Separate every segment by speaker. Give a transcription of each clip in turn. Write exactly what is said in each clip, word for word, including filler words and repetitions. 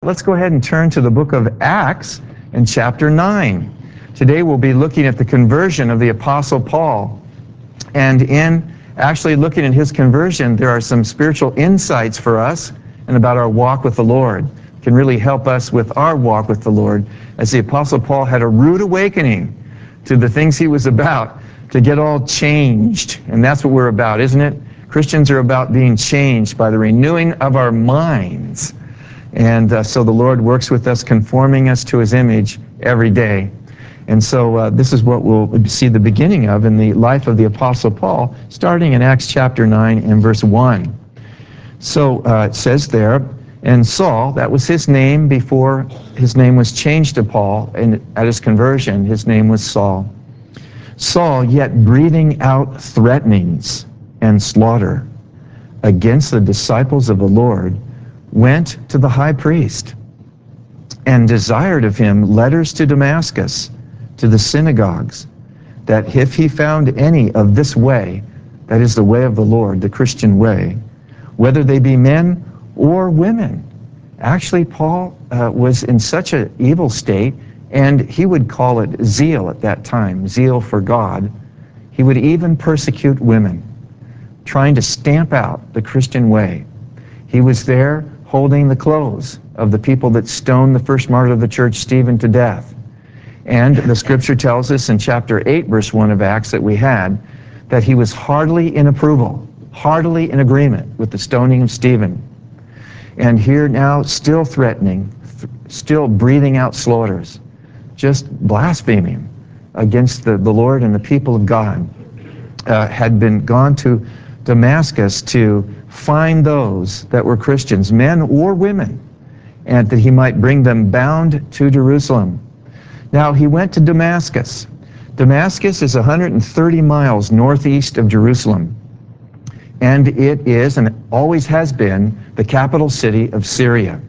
Speaker 1: Let's go ahead and turn to the book of Acts in chapter nine. Today we'll be looking at the conversion of the Apostle Paul. And in actually looking at his conversion, there are some spiritual insights for us and about our walk with the Lord. It can really help us with our walk with the Lord, as the Apostle Paul had a rude awakening to the things he was about, to get all changed. And that's what we're about, isn't it? Christians are about being changed by the renewing of our minds. And uh, so the Lord works with us, conforming us to his image every day. And so uh, this is what we'll see the beginning of in the life of the Apostle Paul, starting in Acts chapter nine and verse one. So uh, it says there, and Saul, that was his name before his name was changed to Paul, and at his conversion, his name was Saul. Saul, yet breathing out threatenings and slaughter against the disciples of the Lord, went to the high priest and desired of him letters to Damascus, to the synagogues, that if he found any of this way, that is the way of the Lord, the Christian way, whether they be men or women. Actually, Paul uh, was in such an evil state, and he would call it zeal at that time, zeal for God. He would even persecute women, trying to stamp out the Christian way. He was there holding the clothes of the people that stoned the first martyr of the church, Stephen, to death. And the scripture tells us in chapter eight, verse one of Acts that we had, that he was heartily in approval, heartily in agreement with the stoning of Stephen. And here now, still threatening, th- still breathing out slaughters, just blaspheming against the, the Lord and the people of God, uh, had been gone to Damascus to find those that were Christians, men or women, and that he might bring them bound to Jerusalem. Now he went to Damascus. Damascus is one hundred thirty miles northeast of Jerusalem, and it is, and always has been, the capital city of Syria.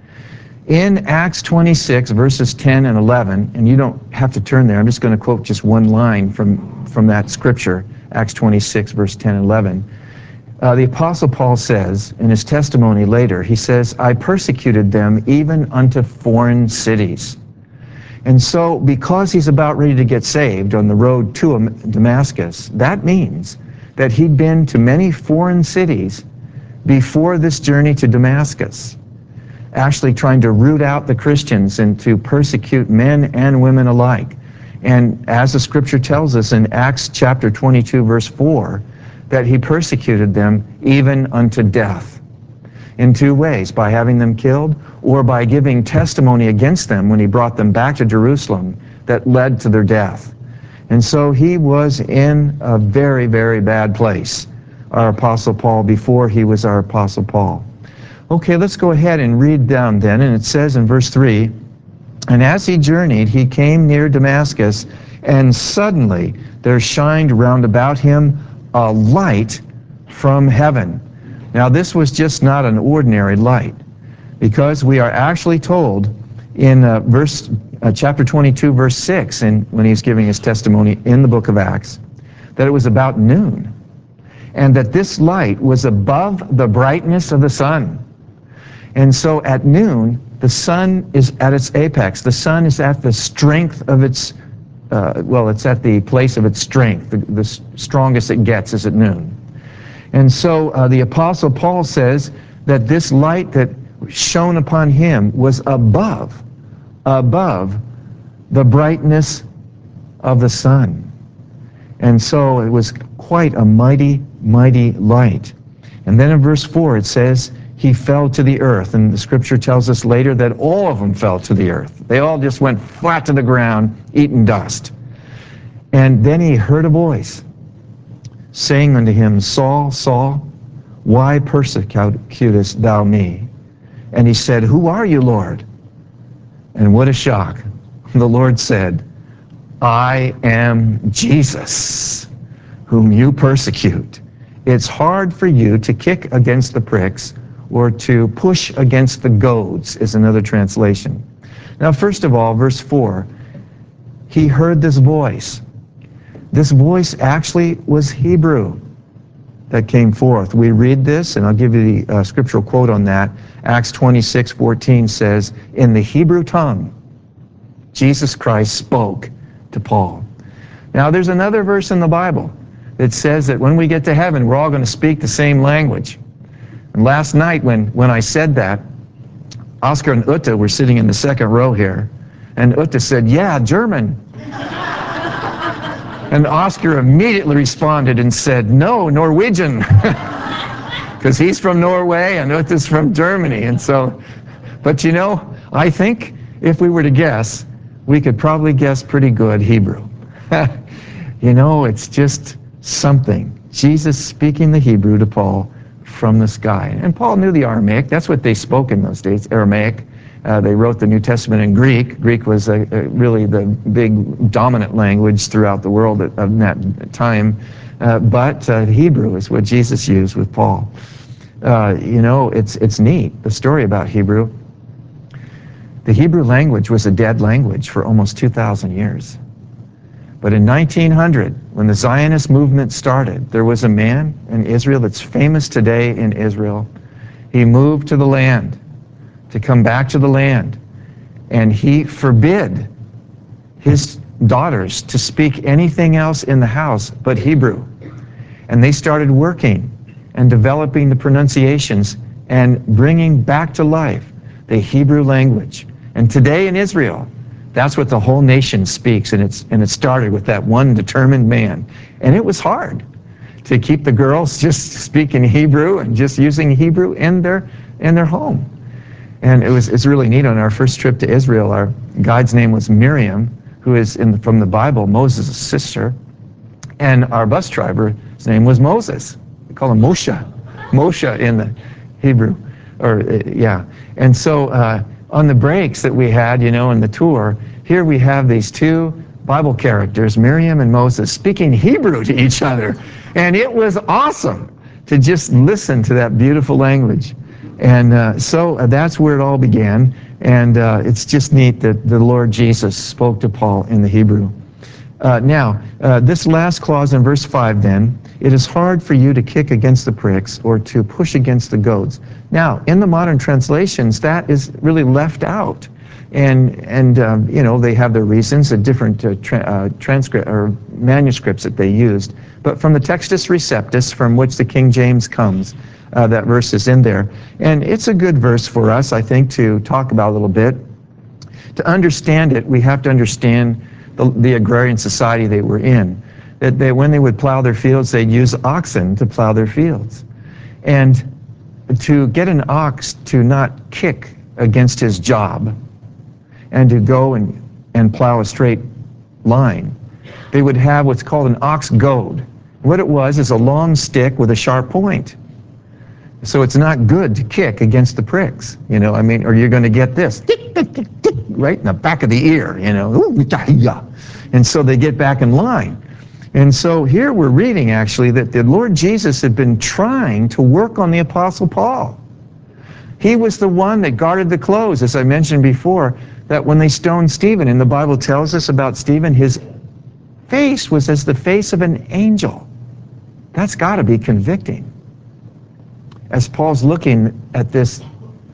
Speaker 1: In Acts twenty-six, verses ten and eleven, and you don't have to turn there, I'm just going to quote just one line from, from that scripture, Acts twenty-six, verse ten and eleven. Uh, the Apostle Paul says, in his testimony later, he says, I persecuted them even unto foreign cities. And so, because he's about ready to get saved on the road to Damascus, that means that he'd been to many foreign cities before this journey to Damascus, actually trying to root out the Christians and to persecute men and women alike. And as the scripture tells us in Acts chapter twenty-two, verse four, that he persecuted them even unto death. In two ways, by having them killed or by giving testimony against them when he brought them back to Jerusalem that led to their death. And so he was in a very, very bad place, our Apostle Paul, before he was our Apostle Paul. Okay, let's go ahead and read down then, and it says in verse three, and as he journeyed, he came near Damascus, and suddenly there shined round about him a light from heaven. Now this was just not an ordinary light, because we are actually told in uh, verse uh, chapter twenty-two, verse six, and when he's giving his testimony in the book of Acts, that it was about noon, and that this light was above the brightness of the sun. And so at noon, the sun is at its apex. The sun is at the strength of its Uh, well, it's at the place of its strength. The, the strongest it gets is at noon. And so uh, the Apostle Paul says that this light that shone upon him was above, above the brightness of the sun. And so it was quite a mighty, mighty light. And then in verse four it says, he fell to the earth. And the scripture tells us later that all of them fell to the earth. They all just went flat to the ground, eating dust. And then he heard a voice saying unto him, Saul, Saul, why persecutest thou me? And he said, who are you, Lord? And what a shock. The Lord said, I am Jesus, whom you persecute. It's hard for you to kick against the pricks, or to push against the goads, is another translation. Now, first of all, verse four, he heard this voice. This voice actually was Hebrew. that came forth. We read this, and I'll give you the uh, scriptural quote on that. Acts twenty-six fourteen says, in the Hebrew tongue, Jesus Christ spoke to Paul. Now, there's another verse in the Bible that says that when we get to heaven, we're all going to speak the same language. And last night, when, when I said that, Oscar and Utta were sitting in the second row here, and Utta said, yeah, German. And Oscar immediately responded and said, no, Norwegian. Because he's from Norway and Utta's from Germany. And so, but you know, I think if we were to guess, we could probably guess pretty good Hebrew. You know, it's just something. Jesus speaking the Hebrew to Paul from the sky. And Paul knew the Aramaic. That's what they spoke in those days, Aramaic. Uh, they wrote the New Testament in Greek. Greek was a, a really the big dominant language throughout the world at, at that time. Uh, but uh, Hebrew is what Jesus used with Paul. Uh, you know, it's, it's neat, the story about Hebrew. The Hebrew language was a dead language for almost two thousand years. But in nineteen hundred, when the Zionist movement started, there was a man in Israel that's famous today in Israel. He moved to the land, to come back to the land, and he forbid his daughters to speak anything else in the house but Hebrew. And they started working and developing the pronunciations and bringing back to life the Hebrew language. And today in Israel, that's what the whole nation speaks, and it's and it started with that one determined man. And it was hard to keep the girls just speaking Hebrew and just using Hebrew in their in their home. And it was it's really neat. On our first trip to Israel, our guide's name was Miriam, who is in from the Bible, Moses' sister, and our bus driver, his name was Moses. We call him Moshe, Moshe in the Hebrew, or uh, yeah. And so. Uh, On the breaks that we had, you know, in the tour, here we have these two Bible characters, Miriam and Moses, speaking Hebrew to each other. And it was awesome to just listen to that beautiful language. And uh, so uh, that's where it all began. And uh, it's just neat that the Lord Jesus spoke to Paul in the Hebrew. Uh, now, uh, this last clause in verse five then, it is hard for you to kick against the pricks or to push against the goads. Now, in the modern translations, that is really left out. And, and um, you know, they have their reasons, the different uh, tra uh, transcript or manuscripts that they used. But from the Textus Receptus, from which the King James comes, uh, that verse is in there. And it's a good verse for us, I think, to talk about a little bit. To understand it, we have to understand the, the agrarian society they were in. That they, when they would plow their fields, they'd use oxen to plow their fields. And to get an ox to not kick against his job and to go and, and plow a straight line, they would have what's called an ox goad. What it was is a long stick with a sharp point. So it's not good to kick against the pricks, you know, I mean, or you're going to get this, right in the back of the ear, you know, and so they get back in line. And so here we're reading actually that the Lord Jesus had been trying to work on the Apostle Paul. He was the one that guarded the clothes, as I mentioned before, that when they stoned Stephen, and the Bible tells us about Stephen, his face was as the face of an angel. That's got to be convicting. As Paul's looking at this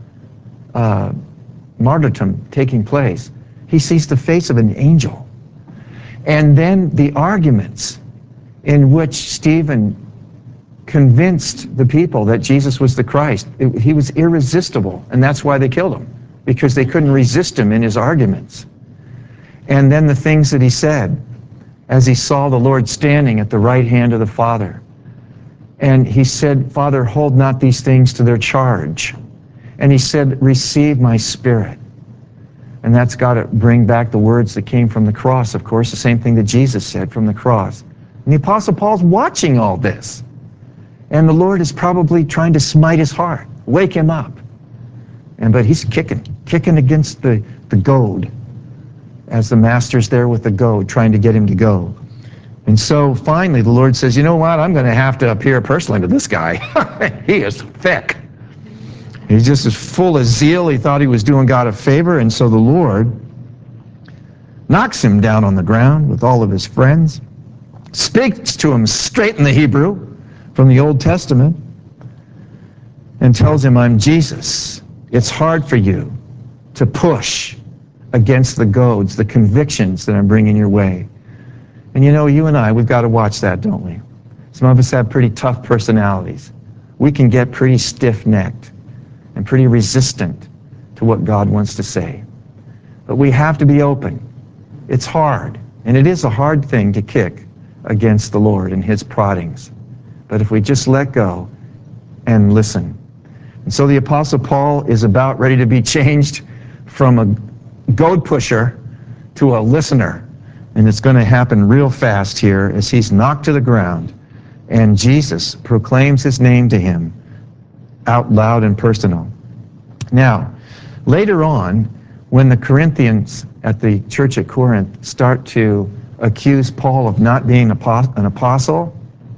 Speaker 1: uh, martyrdom taking place, he sees the face of an angel. And then the arguments in which Stephen convinced the people that Jesus was the Christ. It, he was irresistible, and that's why they killed him, because they couldn't resist him in his arguments. And then the things that he said as he saw the Lord standing at the right hand of the Father. And he said, Father, hold not these things to their charge. And he said, receive my spirit. And that's got to bring back the words that came from the cross, of course, the same thing that Jesus said from the cross. And the Apostle Paul's watching all this. And the Lord is probably trying to smite his heart, wake him up. And but he's kicking, kicking against the, the goad, as the master's there with the goad, trying to get him to go. And so finally the Lord says, you know what, I'm going to have to appear personally to this guy. He is thick. He's just as full of zeal. He thought he was doing God a favor, and so the Lord knocks him down on the ground with all of his friends, speaks to him straight in the Hebrew, from the Old Testament and tells him, I'm Jesus. It's hard for you to push against the goads, the convictions that I'm bringing your way. And you know, you and I, we've got to watch that, don't we? Some of us have pretty tough personalities. We can get pretty stiff-necked and pretty resistant to what God wants to say. But we have to be open. It's hard, and it is a hard thing to kick against the Lord and his proddings. But if we just let go and listen. And so the Apostle Paul is about ready to be changed from a goad pusher to a listener. And it's going to happen real fast here as he's knocked to the ground and Jesus proclaims his name to him out loud and personal. Now, later on, when the Corinthians at the church at Corinth start to accuse Paul of not being an apostle,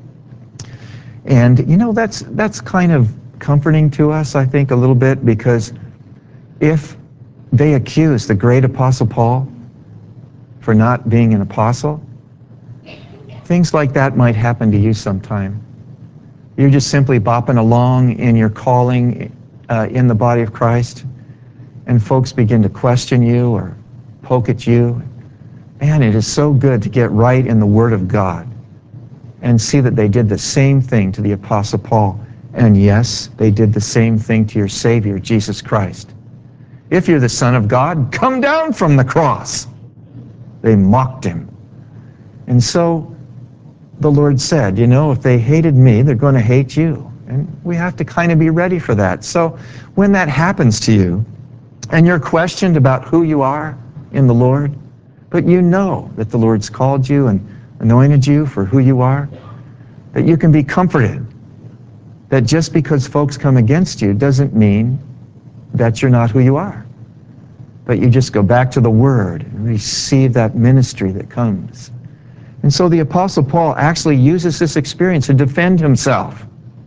Speaker 1: and you know, that's that's kind of comforting to us, I think, a little bit, because if they accuse the great Apostle Paul for not being an apostle, things like that might happen to you sometime. You're just simply bopping along in your calling uh, in the body of Christ, and folks begin to question you or poke at you. Man, it is so good to get right in the Word of God and see that they did the same thing to the Apostle Paul. And yes, they did the same thing to your Savior, Jesus Christ. If you're the Son of God, come down from the cross. They mocked him. And so the Lord said, you know, if they hated me, they're going to hate you. And we have to kind of be ready for that. So when that happens to you, and you're questioned about who you are in the Lord, but you know that the Lord's called you and anointed you for who you are, that you can be comforted that just because folks come against you doesn't mean that you're not who you are. But you just go back to the Word and receive that ministry that comes. And so the Apostle Paul actually uses this experience to defend himself.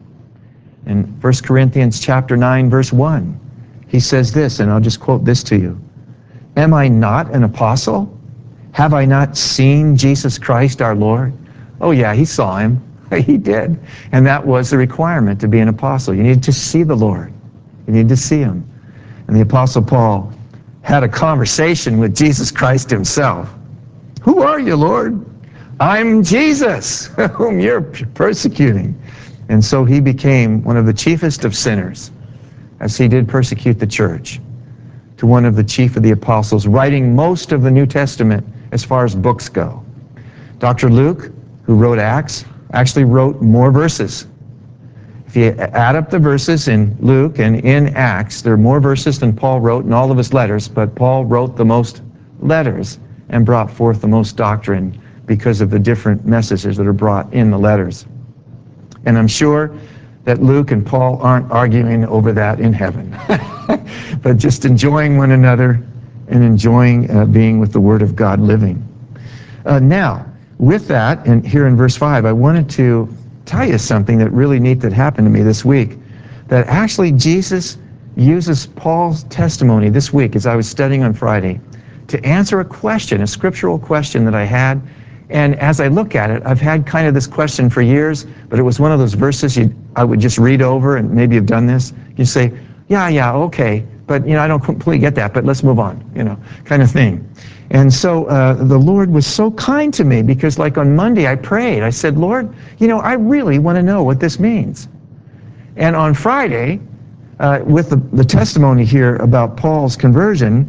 Speaker 1: In First Corinthians chapter nine, verse one, he says this, and I'll just quote this to you. Am I not an apostle? Have I not seen Jesus Christ our Lord? Oh yeah, he saw him. He did. And that was the requirement to be an apostle. You need to see the Lord. You need to see him. And the Apostle Paul had a conversation with Jesus Christ himself. Who are you, Lord? I'm Jesus, whom you're persecuting. And so he became one of the chiefest of sinners, as he did persecute the church, to one of the chief of the apostles, writing most of the New Testament as far as books go. Doctor Luke, who wrote Acts, actually wrote more verses. If you add up the verses in Luke and in Acts, there are more verses than Paul wrote in all of his letters, but Paul wrote the most letters and brought forth the most doctrine because of the different messages that are brought in the letters. And I'm sure that Luke and Paul aren't arguing over that in heaven, but just enjoying one another and enjoying uh, being with the Word of God living. Uh, now, with that, and here in verse five, I wanted to tell you something that really neat that happened to me this week, that actually Jesus uses Paul's testimony this week as I was studying on Friday to answer a question, a scriptural question that I had. And as I look at it, I've had kind of this question for years, but it was one of those verses you, I would just read over, and maybe you've done this. You say, yeah, yeah, okay, but you know, I don't completely get that, but let's move on, you know, kind of thing. And so uh, the Lord was so kind to me, because like on Monday I prayed. I said, Lord, you know, I really want to know what this means. And on Friday, uh, with the, the testimony here about Paul's conversion,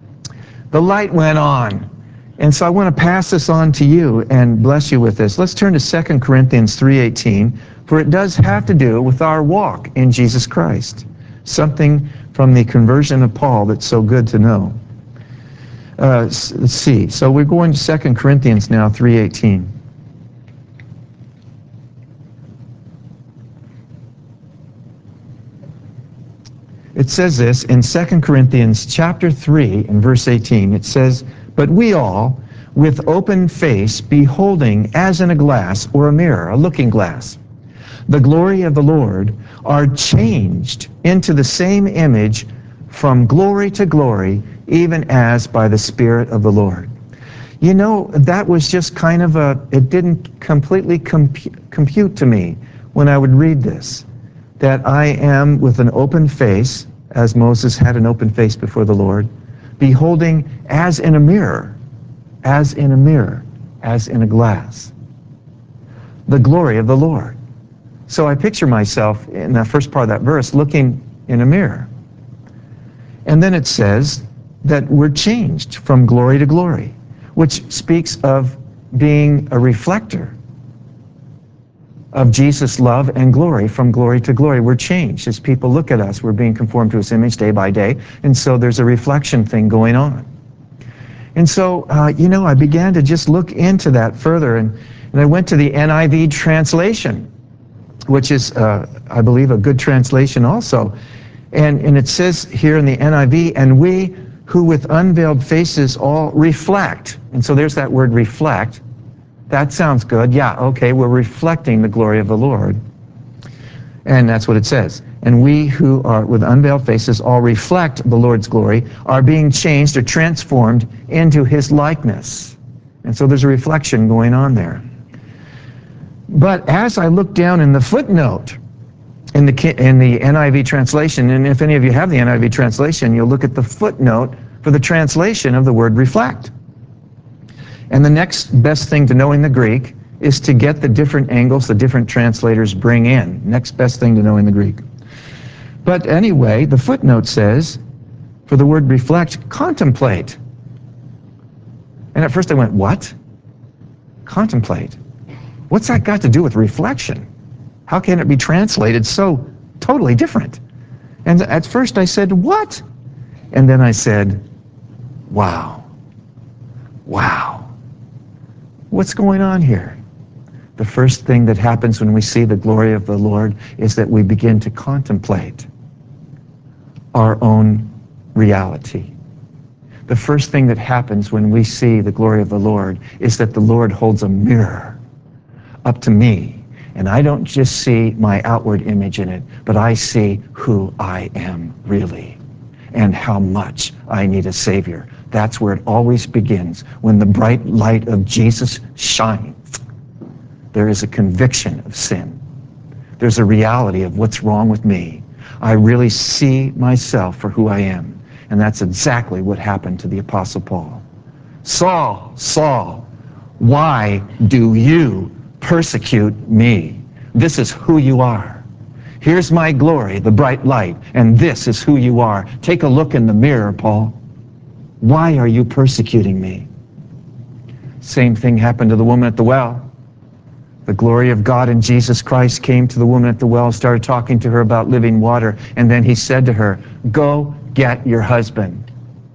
Speaker 1: the light went on. And so I want to pass this on to you and bless you with this. Let's turn to Second Corinthians three eighteen, for it does have to do with our walk in Jesus Christ. Something from the conversion of Paul that's so good to know. Uh, let's see. So we're going to Second Corinthians now, three eighteen. It says this in Second Corinthians chapter three and verse eighteen. It says, but we all, with open face, beholding as in a glass or a mirror, a looking glass, the glory of the Lord, are changed into the same image from glory to glory, even as by the Spirit of the Lord. You know, that was just kind of a, it didn't completely compu- compute to me when I would read this, that I am with an open face, as Moses had an open face before the Lord, beholding as in a mirror, as in a mirror, as in a glass, the glory of the Lord. So I picture myself in the first part of that verse looking in a mirror. And then it says that we're changed from glory to glory, which speaks of being a reflector of Jesus' love and glory. From glory to glory, we're changed. As people look at us, we're being conformed to His image day by day, and so there's a reflection thing going on. And so, uh, you know, I began to just look into that further, and, and I went to the N I V translation, which is, uh, I believe, a good translation also. And, and it says here in the N I V, and we who with unveiled faces all reflect. And so there's that word reflect. That sounds good. Yeah, okay, we're reflecting the glory of the Lord. And that's what it says. And we who are with unveiled faces all reflect the Lord's glory, are being changed or transformed into His likeness. And so there's a reflection going on there. But as I look down in the footnote, in the, in the N I V translation, and if any of you have the N I V translation, you'll look at the footnote for the translation of the word reflect. And the next best thing to knowing the Greek is to get the different angles the different translators bring in. Next best thing to knowing the Greek. But anyway, the footnote says, for the word reflect, contemplate. And at first I went, what? Contemplate. What's that got to do with reflection? How can it be translated so totally different? And at first I said, what? And then I said, wow. Wow. What's going on here? The first thing that happens when we see the glory of the Lord is that we begin to contemplate our own reality. The first thing that happens when we see the glory of the Lord is that the Lord holds a mirror up to me, and I don't just see my outward image in it, but I see who I am really and how much I need a Savior. That's where it always begins. When the bright light of Jesus shines, there is a conviction of sin. There's a reality of what's wrong with me. I really see myself for who I am. And that's exactly what happened to the Apostle Paul. Saul, Saul, why do you persecute me? This is who you are. Here's my glory, the bright light, and this is who you are. Take a look in the mirror, Paul. Why are you persecuting me? Same thing happened to the woman at the well. The glory of God in Jesus Christ came to the woman at the well, started talking to her about living water, and then He said to her, go get your husband.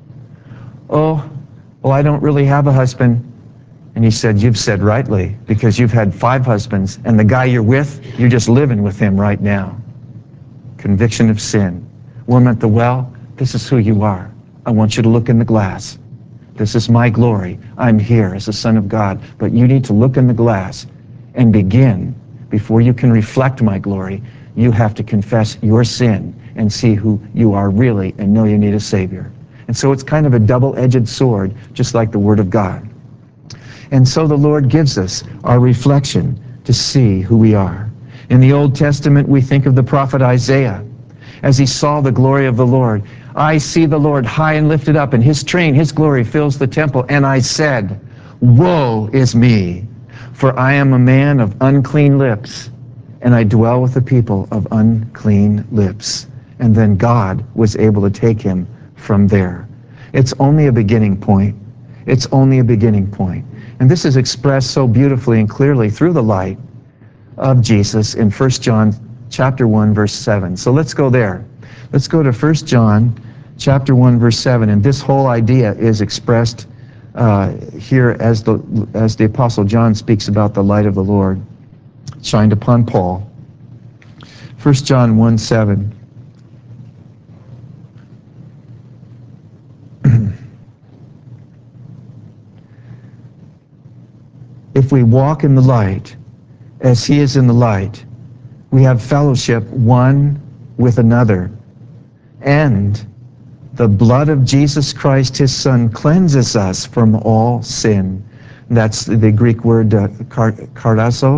Speaker 1: Oh, well, I don't really have a husband. And He said, you've said rightly, because you've had five husbands, and the guy you're with, you're just living with him right now. Conviction of sin. Woman at the well, this is who you are. I want you to look in the glass. This is my glory. I'm here as a son of God, but you need to look in the glass and begin. Before you can reflect my glory, you have to confess your sin and see who you are really and know you need a Savior. And so it's kind of a double-edged sword, just like the Word of God. And so the Lord gives us our reflection to see who we are. In the Old Testament, we think of the prophet Isaiah as he saw the glory of the Lord. I see the Lord high and lifted up, and His train, His glory fills the temple. And I said, woe is me, for I am a man of unclean lips, and I dwell with the people of unclean lips. And then God was able to take him from there. It's only a beginning point. It's only a beginning point. And this is expressed so beautifully and clearly through the light of Jesus in First John chapter one, verse seven. So let's go there. Let's go to First John chapter one, verse seven. And this whole idea is expressed uh, here as the, as the Apostle John speaks about the light of the Lord shined upon Paul. First John one, seven. If we walk in the light, as He is in the light, we have fellowship one with another. And the blood of Jesus Christ, His Son, cleanses us from all sin. That's the Greek word uh, kardasso,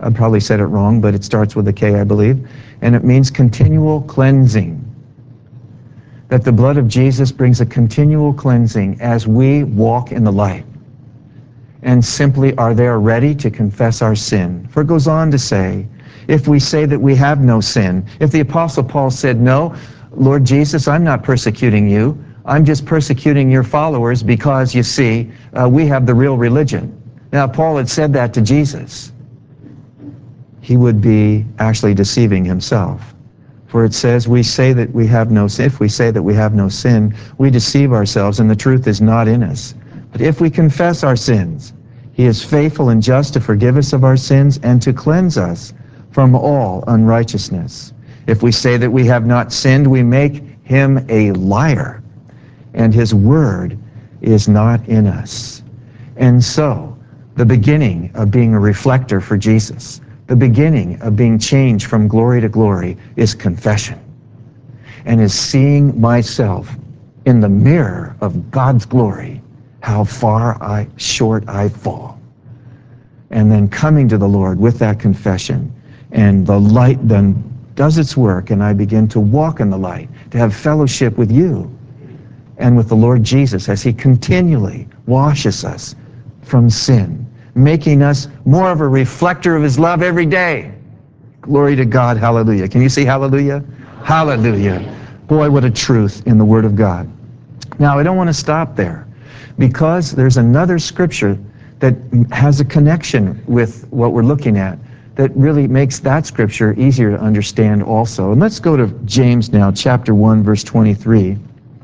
Speaker 1: I probably said it wrong, but it starts with a K, I believe. And it means continual cleansing. That the blood of Jesus brings a continual cleansing as we walk in the light and simply are there ready to confess our sin. For it goes on to say, if we say that we have no sin, if the Apostle Paul said, no, Lord Jesus, I'm not persecuting you. I'm just persecuting your followers because, you see, uh, we have the real religion. Now, Paul had said that to Jesus. He would be actually deceiving himself. For it says, we say that we have no sin. If we say that we have no sin, we deceive ourselves and the truth is not in us. But if we confess our sins, he is faithful and just to forgive us of our sins and to cleanse us from all unrighteousness. If we say that we have not sinned, we make him a liar, and his word is not in us. And so, the beginning of being a reflector for Jesus, the beginning of being changed from glory to glory is confession, and is seeing myself in the mirror of God's glory, how far I short I fall. And then coming to the Lord with that confession, and the light then does its work, and I begin to walk in the light, to have fellowship with you and with the Lord Jesus as he continually washes us from sin, making us more of a reflector of his love every day. Glory to God, hallelujah. Can you say hallelujah? Hallelujah. Boy, what a truth in the Word of God. Now, I don't want to stop there, because there's another scripture that has a connection with what we're looking at that really makes that scripture easier to understand also. And let's go to James now, chapter one, verse twenty-three.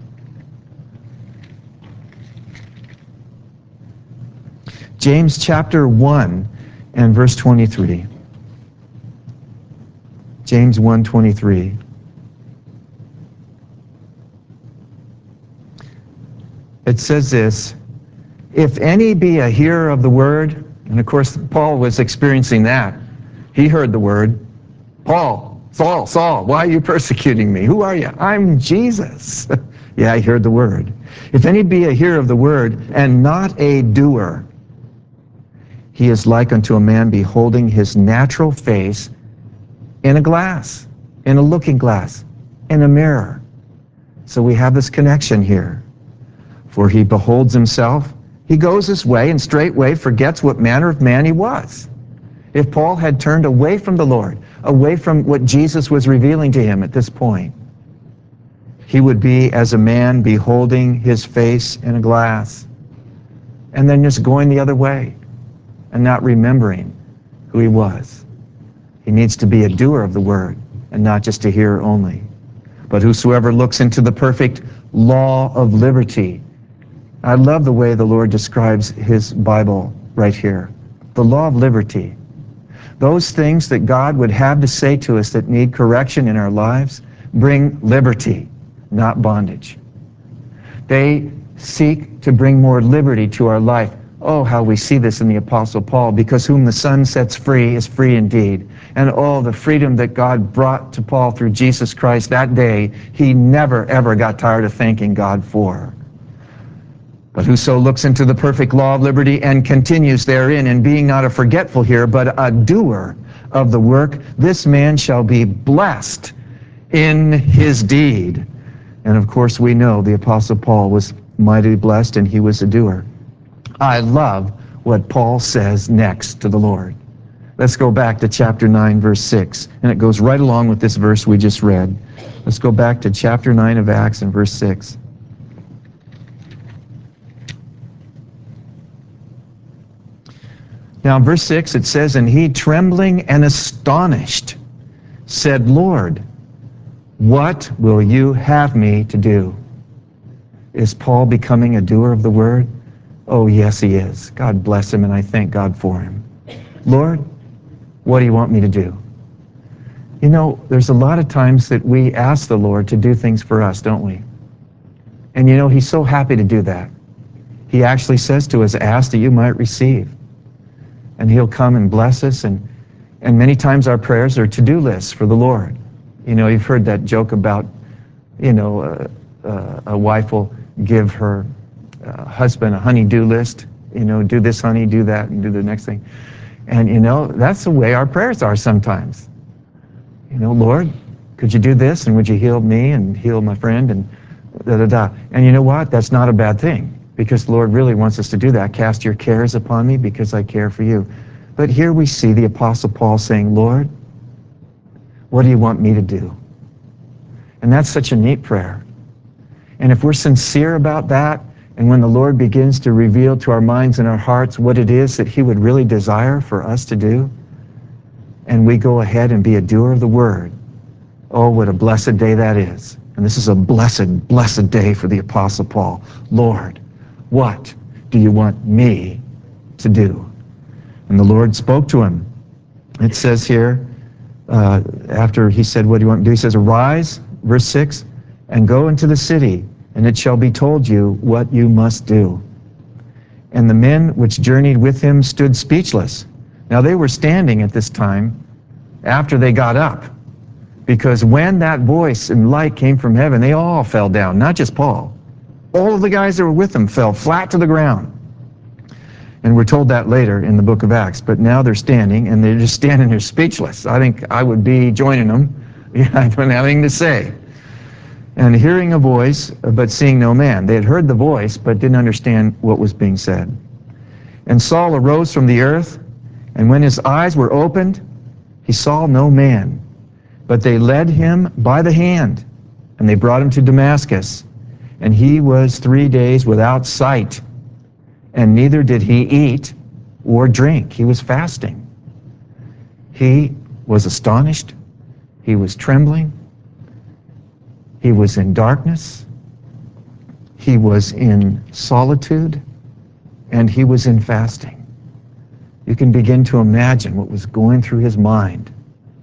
Speaker 1: James chapter one and verse twenty-three. James one twenty-three. It says this, if any be a hearer of the word, and of course Paul was experiencing that. He heard the word. Paul, Saul, Saul, why are you persecuting me? Who are you? I'm Jesus. Yeah, I heard the word. If any be a hearer of the word and not a doer, he is like unto a man beholding his natural face in a glass, in a looking glass, in a mirror. So we have this connection here. For he beholds himself, he goes his way, and straightway forgets what manner of man he was. If Paul had turned away from the Lord, away from what Jesus was revealing to him at this point, he would be as a man beholding his face in a glass, and then just going the other way and not remembering who he was. He needs to be a doer of the word and not just a hearer only. But whosoever looks into the perfect law of liberty. I love the way the Lord describes his Bible right here. The law of liberty. Those things that God would have to say to us that need correction in our lives bring liberty, not bondage. They seek to bring more liberty to our life. Oh, how we see this in the Apostle Paul, because whom the Son sets free is free indeed. And oh, the freedom that God brought to Paul through Jesus Christ that day, he never, ever got tired of thanking God for. But whoso looks into the perfect law of liberty and continues therein, and being not a forgetful hearer, but a doer of the work, this man shall be blessed in his deed. And of course we know the Apostle Paul was mightily blessed, and he was a doer. I love what Paul says next to the Lord. Let's go back to chapter nine, verse six, and it goes right along with this verse we just read. Let's go back to chapter nine of Acts and verse six. Now, in verse six, it says, and he, trembling and astonished, said, Lord, what will you have me to do? Is Paul becoming a doer of the word? Oh, yes, he is. God bless him, and I thank God for him. Lord, what do you want me to do? You know, there's a lot of times that we ask the Lord to do things for us, don't we? And you know, he's so happy to do that. He actually says to us, ask that you might receive. And he'll come and bless us, and, and many times our prayers are to-do lists for the Lord. You know, you've heard that joke about, you know, uh, uh, a wife will give her uh, husband a honey-do list. You know, do this, honey, do that, and do the next thing. And you know, that's the way our prayers are sometimes. You know, Lord, could you do this, and would you heal me and heal my friend, and da da da. And you know what? That's not a bad thing, because the Lord really wants us to do that. Cast your cares upon me because I care for you. But here we see the Apostle Paul saying, Lord, what do you want me to do? And that's such a neat prayer. And if we're sincere about that, and when the Lord begins to reveal to our minds and our hearts what it is that he would really desire for us to do, and we go ahead and be a doer of the word, oh, what a blessed day that is. And this is a blessed, blessed day for the Apostle Paul. Lord, what do you want me to do? And the Lord spoke to him. It says here, uh, after he said, what do you want me to do? He says, arise, verse six, and go into the city, and it shall be told you what you must do. And the men which journeyed with him stood speechless. Now they were standing at this time after they got up, because when that voice and light came from heaven, they all fell down, not just Paul. All of the guys that were with him fell flat to the ground. And we're told that later in the book of Acts. But now they're standing, and they're just standing there speechless. I think I would be joining them. Yeah, I don't have anything to say. And hearing a voice, but seeing no man. They had heard the voice, but didn't understand what was being said. And Saul arose from the earth, and when his eyes were opened, he saw no man. But they led him by the hand, and they brought him to Damascus. And he was three days without sight, and neither did he eat or drink. He was fasting. He was astonished. He was trembling. He was in darkness. He was in solitude. And he was in fasting. You can begin to imagine what was going through his mind.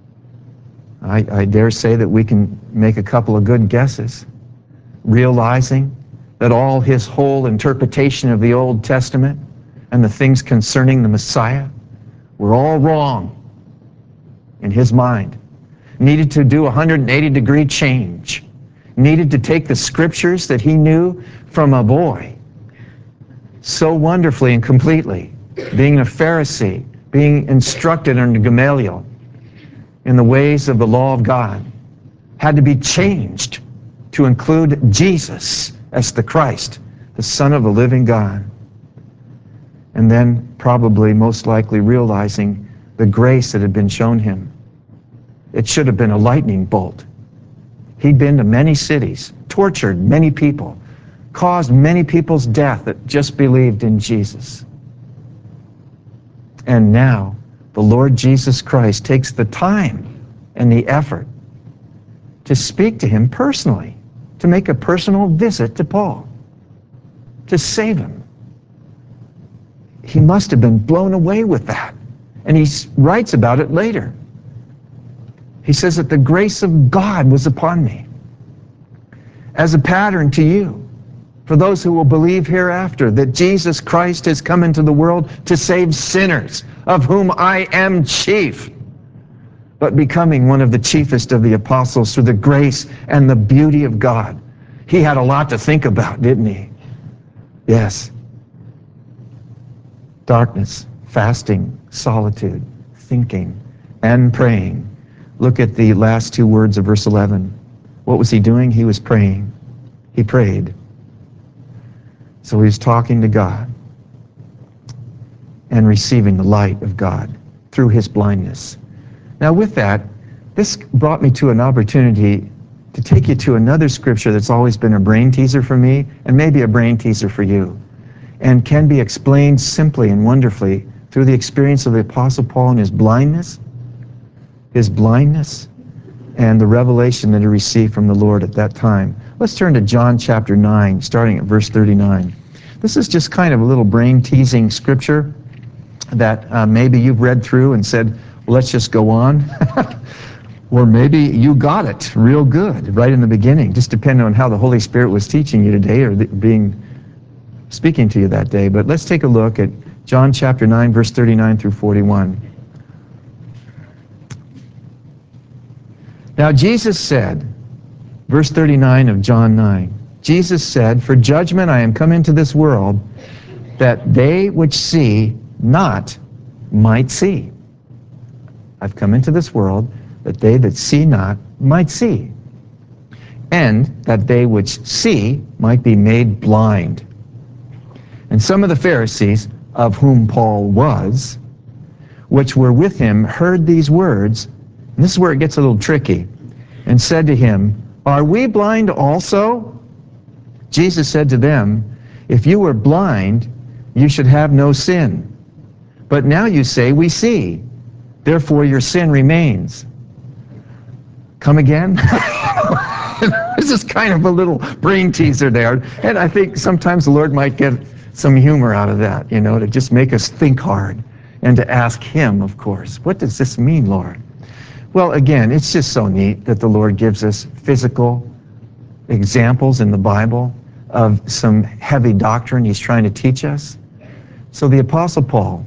Speaker 1: I, I dare say that we can make a couple of good guesses, realizing that all his whole interpretation of the Old Testament and the things concerning the Messiah were all wrong in his mind. Needed to do a one hundred eighty degree change. Needed to take the scriptures that he knew from a boy so wonderfully and completely, being a Pharisee, being instructed under Gamaliel in the ways of the law of God, had to be changed to include Jesus as the Christ, the Son of the living God. And then probably most likely realizing the grace that had been shown him. It should have been a lightning bolt. He'd been to many cities, tortured many people, caused many people's death that just believed in Jesus. And now the Lord Jesus Christ takes the time and the effort to speak to him personally, to make a personal visit to Paul, to save him. He must have been blown away with that. And he writes about it later. He says that the grace of God was upon me as a pattern to you, for those who will believe hereafter, that Jesus Christ has come into the world to save sinners, of whom I am chief, but becoming one of the chiefest of the apostles through the grace and the beauty of God. He had a lot to think about, didn't he? Yes. Darkness, fasting, solitude, thinking, and praying. Look at the last two words of verse eleven. What was he doing? He was praying. He prayed. So he was talking to God and receiving the light of God through his blindness. Now with that, this brought me to an opportunity to take you to another scripture that's always been a brain teaser for me, and maybe a brain teaser for you, and can be explained simply and wonderfully through the experience of the Apostle Paul and his blindness, his blindness, and the revelation that he received from the Lord at that time. Let's turn to John chapter nine, starting at verse thirty-nine. This is just kind of a little brain-teasing scripture that uh, maybe you've read through and said, well, let's just go on. Or maybe you got it real good right in the beginning, just depending on how the Holy Spirit was teaching you today or being speaking to you that day. But let's take a look at John chapter nine, verse thirty-nine through forty-one. Now Jesus said, verse thirty-nine of John nine, Jesus said, for judgment I am come into this world, that they which see not might see. I've come into this world that they that see not might see, and that they which see might be made blind. And some of the Pharisees, of whom Paul was, which were with him, heard these words, and this is where it gets a little tricky, and said to him, Are we blind also? Jesus said to them, If you were blind, you should have no sin. But now you say, We see. Therefore your sin remains. Come again? This is kind of a little brain teaser there. And I think sometimes the Lord might get some humor out of that, you know, to just make us think hard and to ask him, of course, what does this mean, Lord? Well, again, it's just so neat that the Lord gives us physical examples in the Bible of some heavy doctrine he's trying to teach us. So the Apostle Paul,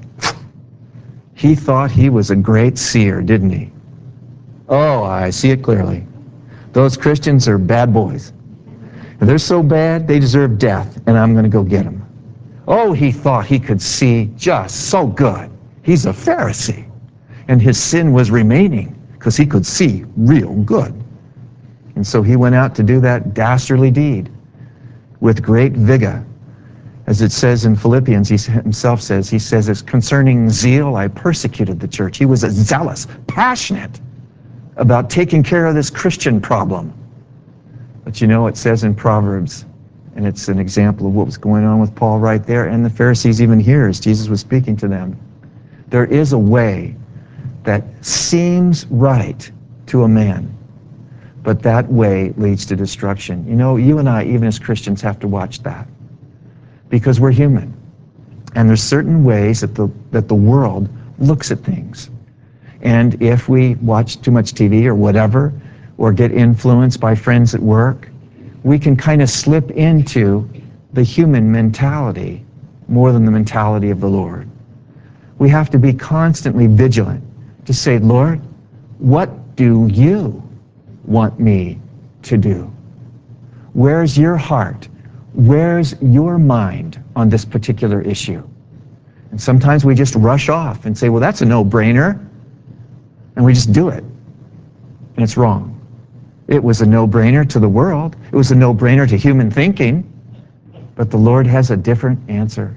Speaker 1: he thought he was a great seer, didn't he? Oh, I see it clearly. Those Christians are bad boys. If they're so bad, they deserve death, and I'm going to go get them. Oh, he thought he could see just so good. He's a Pharisee, and his sin was remaining because he could see real good. And so he went out to do that dastardly deed with great vigor. As it says in Philippians, he himself says, he says, it's concerning zeal, I persecuted the church. He was zealous, passionate about taking care of this Christian problem. But you know, it says in Proverbs, and it's an example of what was going on with Paul right there, and the Pharisees even here as Jesus was speaking to them. There is a way that seems right to a man, but that way leads to destruction. You know, you and I, even as Christians, have to watch that, because we're human. And there's certain ways that the, that the world looks at things. And if we watch too much T V or whatever, or get influenced by friends at work, we can kind of slip into the human mentality more than the mentality of the Lord. We have to be constantly vigilant to say, Lord, what do you want me to do? Where's your heart? Where's your mind on this particular issue? And sometimes we just rush off and say, well, that's a no-brainer. And we just do it. And it's wrong. It was a no-brainer to the world. It was a no-brainer to human thinking. But the Lord has a different answer.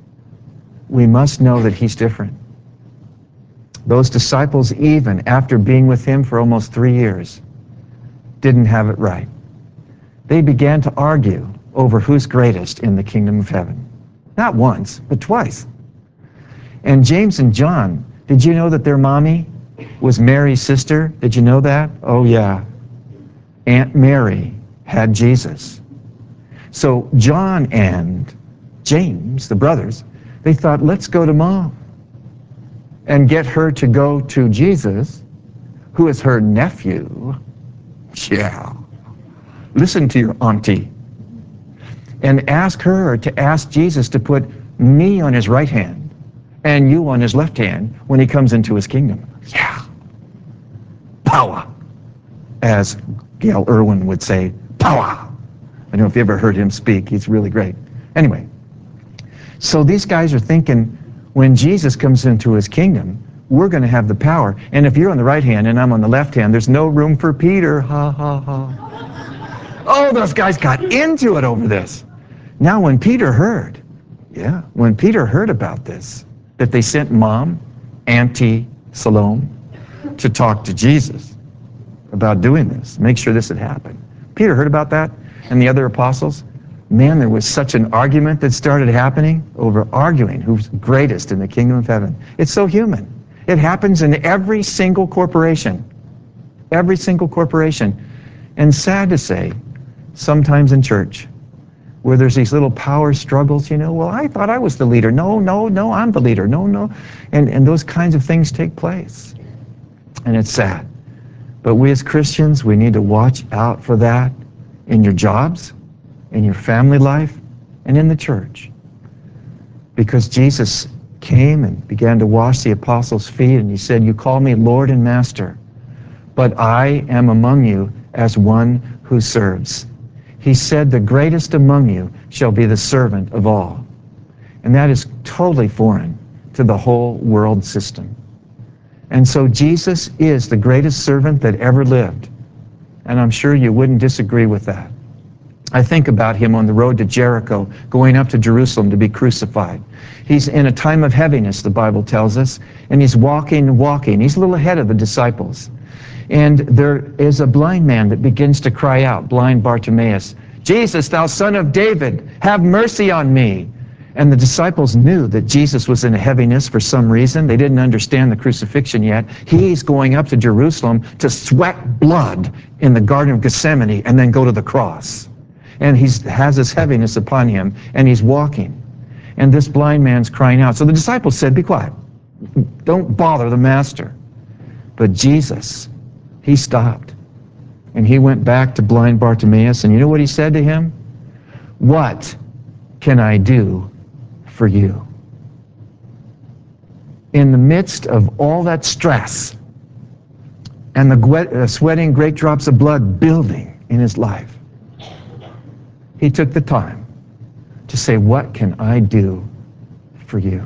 Speaker 1: We must know that he's different. Those disciples, even after being with him for almost three years, didn't have it right. They began to argue over who's greatest in the kingdom of heaven. Not once, but twice. And James and John, did you know that their mommy was Mary's sister? Did you know that? Oh, yeah. Aunt Mary had Jesus. So John and James, the brothers, they thought, let's go to Mom and get her to go to Jesus, who is her nephew. Yeah. Listen to your auntie. And ask her to ask Jesus to put me on his right hand and you on his left hand when he comes into his kingdom. Yeah. Power. As Gail Irwin would say, power. I don't know if you ever heard him speak. He's really great. Anyway, so these guys are thinking, when Jesus comes into his kingdom, we're going to have the power. And if you're on the right hand and I'm on the left hand, there's no room for Peter. Ha, ha, ha. Oh, those guys got into it over this. Now, when Peter heard, yeah, when Peter heard about this, that they sent Mom, Auntie Salome, to talk to Jesus about doing this, make sure this had happened. Peter heard about that, and the other apostles. Man, there was such an argument that started happening over arguing who's greatest in the kingdom of heaven. It's so human. It happens in every single corporation. Every single corporation. And sad to say, sometimes in church, where there's these little power struggles, you know, well, I thought I was the leader. No, no, no, I'm the leader. No, no. And, and those kinds of things take place. And it's sad. But we as Christians, we need to watch out for that in your jobs, in your family life, and in the church. Because Jesus came and began to wash the apostles' feet, and he said, you call me Lord and Master, but I am among you as one who serves. He said, the greatest among you shall be the servant of all. And that is totally foreign to the whole world system. And so Jesus is the greatest servant that ever lived. And I'm sure you wouldn't disagree with that. I think about him on the road to Jericho, going up to Jerusalem to be crucified. He's in a time of heaviness, the Bible tells us, and he's walking, walking. He's a little ahead of the disciples. And there is a blind man that begins to cry out, blind Bartimaeus, "Jesus, thou son of David, have mercy on me." And the disciples knew that Jesus was in a heaviness for some reason. They didn't understand the crucifixion yet. He's going up to Jerusalem to sweat blood in the Garden of Gethsemane and then go to the cross. And he has this heaviness upon him, and he's walking. And this blind man's crying out. So the disciples said, "Be quiet. Don't bother the master." But Jesus, he stopped. And he went back to blind Bartimaeus, and you know what he said to him? "What can I do for you?" In the midst of all that stress and the sweating great drops of blood building in his life, he took the time to say, "What can I do for you?"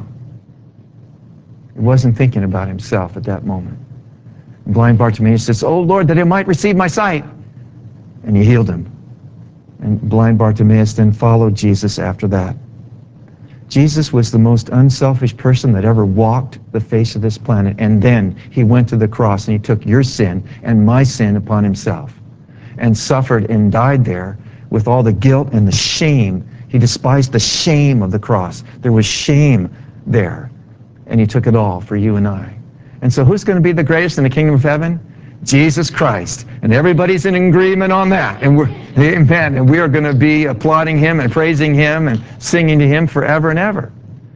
Speaker 1: He wasn't thinking about himself at that moment. Blind Bartimaeus says, "Oh Lord, that I might receive my sight." And he healed him. And blind Bartimaeus then followed Jesus after that. Jesus was the most unselfish person that ever walked the face of this planet. And then he went to the cross and he took your sin and my sin upon himself and suffered and died there with all the guilt and the shame. He despised the shame of the cross. There was shame there. And he took it all for you and I. And so who's going to be the greatest in the kingdom of heaven? Jesus Christ. And everybody's in agreement on that. And we're, amen. And we are going to be applauding him and praising him and singing to him forever and ever.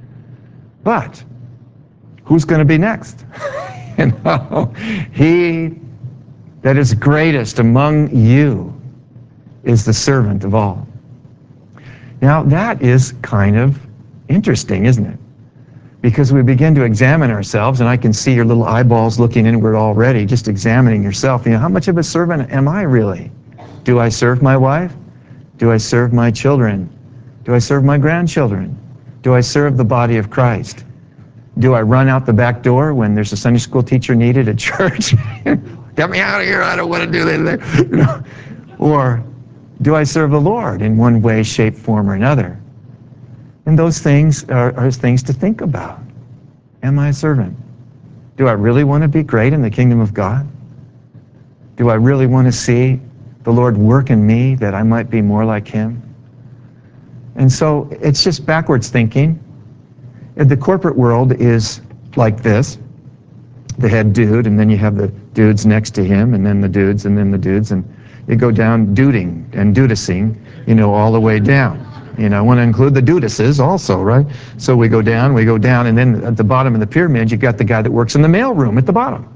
Speaker 1: But who's going to be next? You know, he that is greatest among you is the servant of all. Now that is kind of interesting, isn't it? Because we begin to examine ourselves, and I can see your little eyeballs looking inward already, just examining yourself. You know, how much of a servant am I really? Do I serve my wife? Do I serve my children? Do I serve my grandchildren? Do I serve the body of Christ? Do I run out the back door when there's a Sunday school teacher needed at church? Get me out of here, I don't want to do that. You know? Or do I serve the Lord in one way, shape, form, or another? And those things are, are things to think about. Am I a servant? Do I really want to be great in the kingdom of God? Do I really want to see the Lord work in me that I might be more like him? And so it's just backwards thinking. The corporate world is like this. The head dude, and then you have the dudes next to him, and then the dudes, and then the dudes, and you go down duding and dudicing, you know, all the way down. You know, I want to include the dudices also, right? So we go down, we go down, and then at the bottom of the pyramid, you got the guy that works in the mail room at the bottom.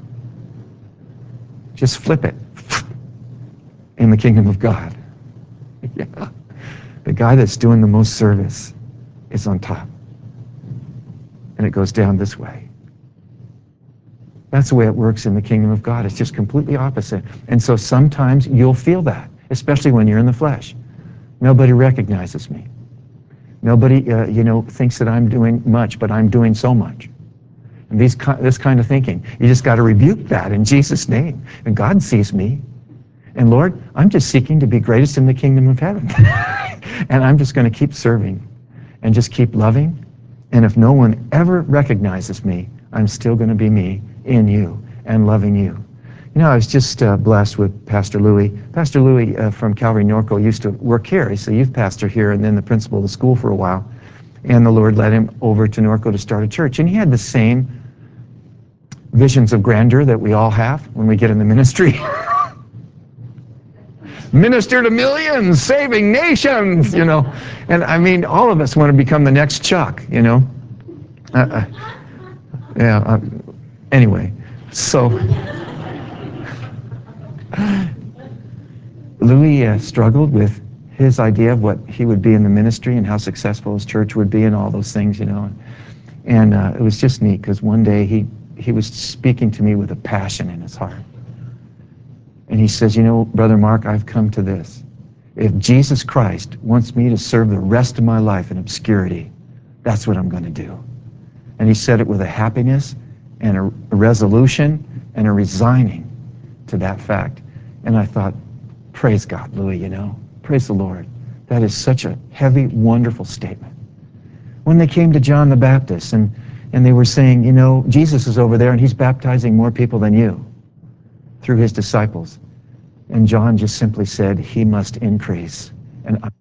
Speaker 1: Just flip it. In the kingdom of God. Yeah. The guy that's doing the most service is on top. And it goes down this way. That's the way it works in the kingdom of God. It's just completely opposite. And so sometimes you'll feel that, especially when you're in the flesh. Nobody recognizes me. Nobody, uh, you know, thinks that I'm doing much, but I'm doing so much. And these, this kind of thinking, you just got to rebuke that in Jesus' name. And God sees me. And Lord, I'm just seeking to be greatest in the kingdom of heaven. And I'm just going to keep serving and just keep loving. And if no one ever recognizes me, I'm still going to be me in you and loving you. You know, I was just uh, blessed with Pastor Louis. Pastor Louis uh, from Calvary Norco used to work here. He's a youth pastor here and then the principal of the school for a while. And the Lord led him over to Norco to start a church. And he had the same visions of grandeur that we all have when we get in the ministry. Minister to millions, saving nations, you know. And I mean, all of us want to become the next Chuck, you know. Uh, uh, yeah, uh, anyway, so Louis uh, struggled with his idea of what he would be in the ministry and how successful his church would be and all those things, you know. And uh, it was just neat because one day he, he was speaking to me with a passion in his heart. And he says, you know, Brother Mark, I've come to this. If Jesus Christ wants me to serve the rest of my life in obscurity, that's what I'm going to do. And he said it with a happiness and a, a resolution and a resigning to that fact. And I thought, praise God, Louis, you know, praise the Lord. That is such a heavy, wonderful statement. When they came to John the Baptist and, and they were saying, you know, Jesus is over there and he's baptizing more people than you through his disciples. And John just simply said, he must increase. And I...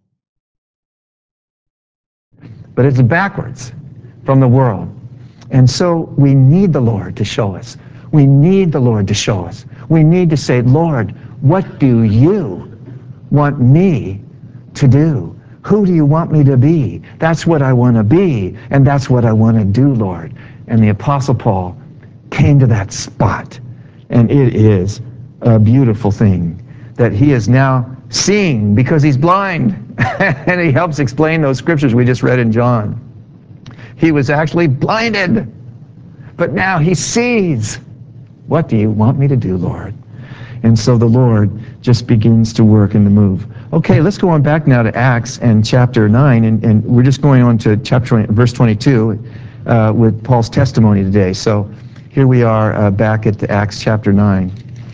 Speaker 1: But it's backwards from the world. And so we need the Lord to show us. We need the Lord to show us. We need to say, Lord, what do you want me to do? Who do you want me to be? That's what I want to be, and that's what I want to do, Lord. And the Apostle Paul came to that spot, and it is a beautiful thing that he is now seeing because he's blind. And he helps explain those scriptures we just read in John. He was actually blinded, but now he sees. What do you want me to do, Lord? And so the Lord just begins to work and to move. Okay, let's go on back now to Acts and chapter nine, and, and we're just going on to chapter twenty, verse twenty-two uh, with Paul's testimony today. So here we are uh, back at the Acts chapter nine.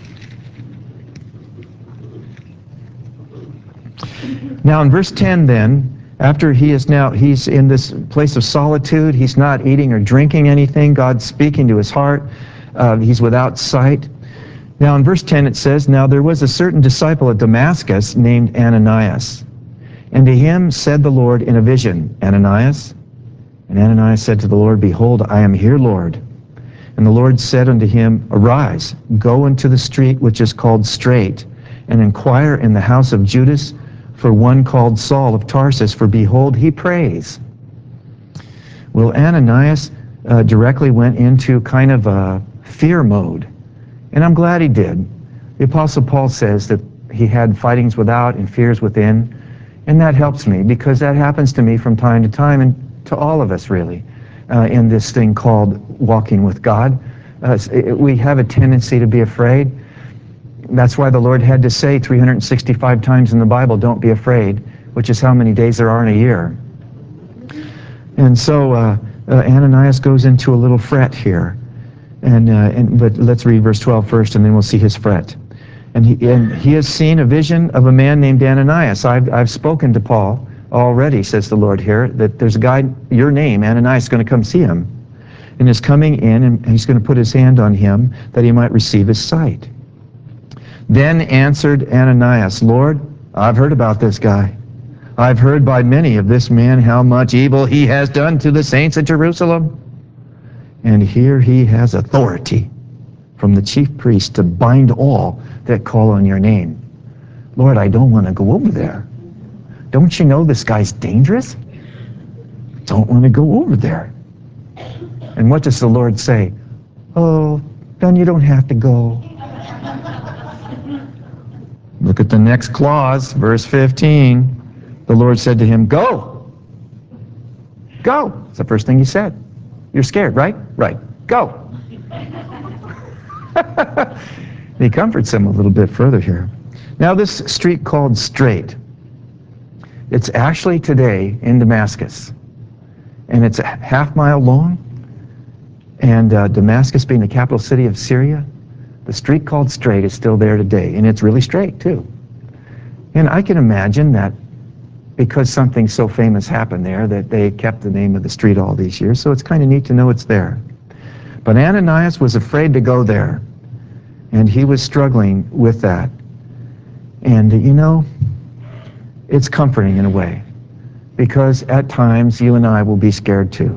Speaker 1: Now in verse ten then, after he is now, he's in this place of solitude, he's not eating or drinking anything, God's speaking to his heart, uh, he's without sight. Now in verse ten it says, Now there was a certain disciple at Damascus named Ananias. And to him said the Lord in a vision, Ananias? And Ananias said to the Lord, Behold, I am here, Lord. And the Lord said unto him, Arise, go into the street which is called Straight, and inquire in the house of Judas for one called Saul of Tarsus, for behold, he prays. Well, Ananias uh, directly went into kind of a fear mode. And I'm glad he did. The Apostle Paul says that he had fightings without and fears within. And that helps me because that happens to me from time to time and to all of us really uh, in this thing called walking with God. Uh, we have a tendency to be afraid. That's why the Lord had to say three hundred sixty-five times in the Bible, don't be afraid, which is how many days there are in a year. And so uh, uh, Ananias goes into a little fret here. And, uh, and but let's read verse twelve first, and then we'll see his fret. And he, and he has seen a vision of a man named Ananias. I've, I've spoken to Paul already, says the Lord here, that there's a guy, your name, Ananias, is going to come see him. And is coming in, and he's going to put his hand on him that he might receive his sight. Then answered Ananias, Lord, I've heard about this guy. I've heard by many of this man how much evil he has done to the saints at Jerusalem. And here he has authority from the chief priest to bind all that call on your name. Lord, I don't want to go over there. Don't you know this guy's dangerous? Don't want to go over there. And what does the Lord say? Oh, then you don't have to go. Look at the next clause, verse fifteen. The Lord said to him, Go. Go. It's the first thing he said. You're scared, right? Right. Go. He comforts him a little bit further here. Now this street called Straight, it's actually today in Damascus. And it's a half mile long. And uh, Damascus being the capital city of Syria, the street called Straight is still there today. And it's really straight too. And I can imagine that because something so famous happened there that they kept the name of the street all these years. So it's kind of neat to know it's there. But Ananias was afraid to go there. And he was struggling with that. And you know, it's comforting in a way. Because at times you and I will be scared too.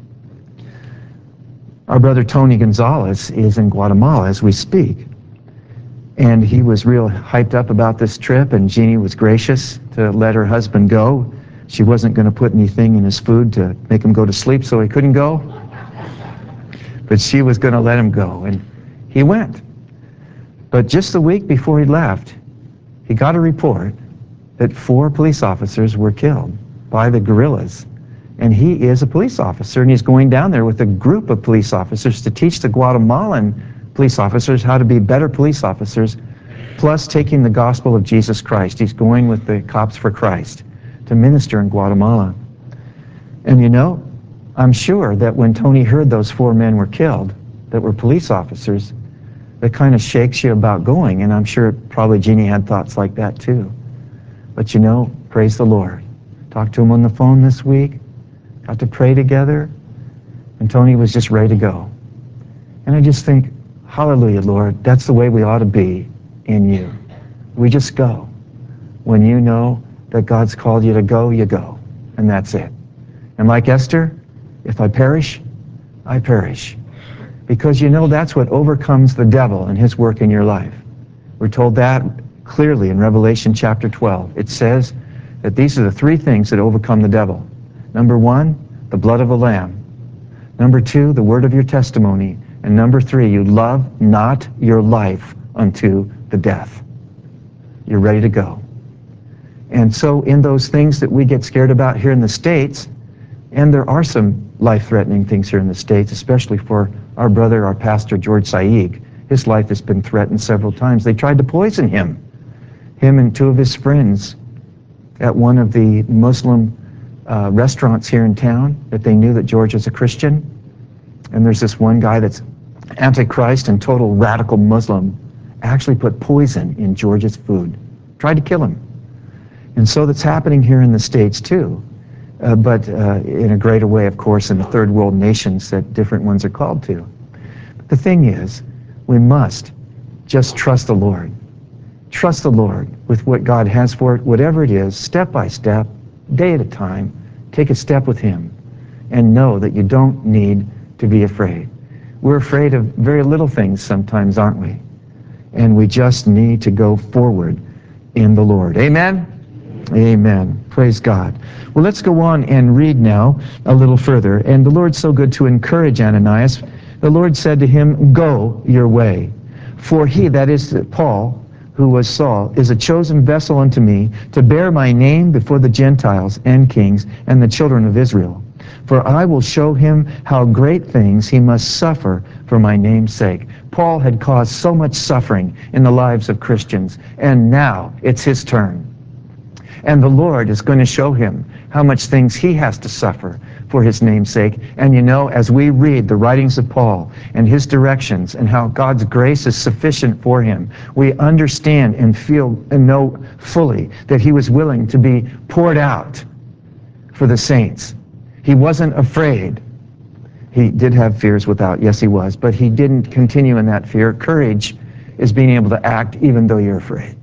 Speaker 1: Our brother Tony Gonzalez is in Guatemala as we speak. And he was real hyped up about this trip, and Jeannie was gracious to let her husband go. She wasn't going to put anything in his food to make him go to sleep so he couldn't go. But she was going to let him go, and he went. But just the week before he left, he got a report that four police officers were killed by the guerrillas. And he is a police officer, and he's going down there with a group of police officers to teach the Guatemalan police officers how to be better police officers, plus taking the gospel of Jesus Christ. He's going with the Cops for Christ to minister in Guatemala. And you know, I'm sure that when Tony heard those four men were killed, that were police officers, that kind of shakes you about going, and I'm sure probably Jeannie had thoughts like that too. But you know, praise the Lord. Talked to him on the phone this week, got to pray together, and Tony was just ready to go. And I just think, hallelujah, Lord, that's the way we ought to be in you. We just go. When you know that God's called you to go, you go. And that's it. And like Esther, if I perish, I perish. Because you know that's what overcomes the devil and his work in your life. We're told that clearly in Revelation chapter twelve. It says that these are the three things that overcome the devil. Number one, the blood of a lamb. Number two, the word of your testimony. And number three, you love not your life unto the death. You're ready to go. And so in those things that we get scared about here in the States, and there are some life-threatening things here in the States, especially for our brother, our pastor, George Saig. His life has been threatened several times. They tried to poison him, him and two of his friends, at one of the Muslim uh, restaurants here in town, that they knew that George was a Christian. And there's this one guy that's antichrist and total radical Muslim, actually put poison in George's food, tried to kill him. And so that's happening here in the States too, uh, but uh, in a greater way, of course, in the third world nations that different ones are called to. But the thing is, we must just trust the Lord. Trust the Lord with what God has for it, whatever it is, step by step, day at a time. Take a step with Him and know that you don't need to be afraid. We're afraid of very little things sometimes, aren't we? And we just need to go forward in the Lord. Amen? Amen. Praise God. Well, let's go on and read now a little further. And the Lord's so good to encourage Ananias. The Lord said to him, "Go your way. For he," that is Paul, who was Saul, "is a chosen vessel unto me to bear my name before the Gentiles and kings and the children of Israel. For I will show him how great things he must suffer for my name's sake." Paul had caused so much suffering in the lives of Christians, and now it's his turn. And the Lord is going to show him how much things he has to suffer for his name's sake. And you know, as we read the writings of Paul and his directions and how God's grace is sufficient for him, we understand and feel and know fully that he was willing to be poured out for the saints. He wasn't afraid. He did have fears without, yes he was, but he didn't continue in that fear. Courage is being able to act even though you're afraid.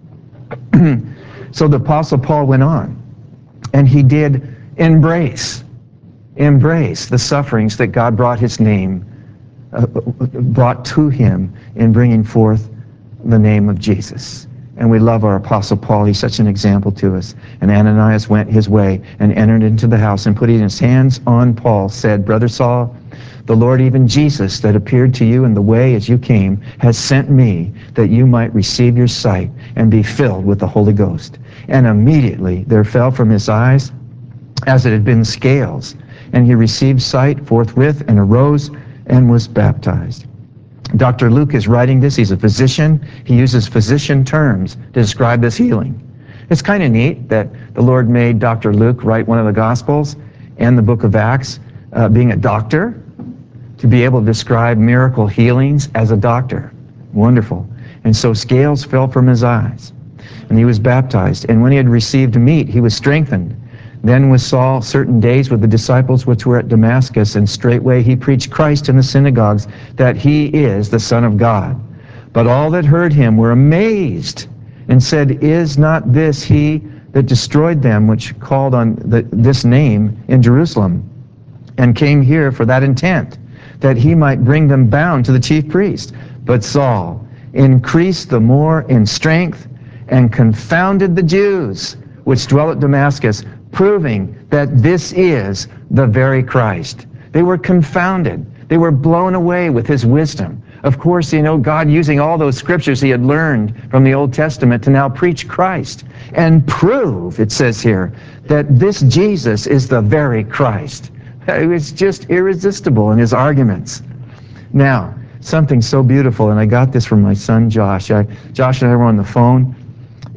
Speaker 1: So the Apostle Paul went on, and he did embrace, embrace the sufferings that God brought his name, uh, brought to him in bringing forth the name of Jesus. And we love our Apostle Paul. He's such an example to us. And Ananias went his way and entered into the house, and putting his hands on Paul, said, "Brother Saul, the Lord, even Jesus, that appeared to you in the way as you came, has sent me that you might receive your sight and be filled with the Holy Ghost." And immediately there fell from his eyes as it had been scales, and he received sight forthwith and arose and was baptized. Doctor Luke is writing this. He's a physician. He uses physician terms to describe this healing. It's kind of neat that the Lord made Doctor Luke write one of the Gospels and the book of Acts, uh, being a doctor, to be able to describe miracle healings as a doctor. Wonderful. And so scales fell from his eyes, and he was baptized. And when he had received meat, he was strengthened. Then was Saul certain days with the disciples which were at Damascus, and straightway he preached Christ in the synagogues, that he is the Son of God. But all that heard him were amazed, and said, "Is not this he that destroyed them which called on the, this name in Jerusalem, and came here for that intent, that he might bring them bound to the chief priest?" But Saul increased the more in strength, and confounded the Jews which dwell at Damascus, proving that this is the very Christ. They were confounded. They were blown away with his wisdom. Of course, you know, God using all those scriptures he had learned from the Old Testament to now preach Christ and prove, it says here, that this Jesus is the very Christ. He was just irresistible in his arguments. Now, something so beautiful, and I got this from my son Josh. I, Josh and I were on the phone,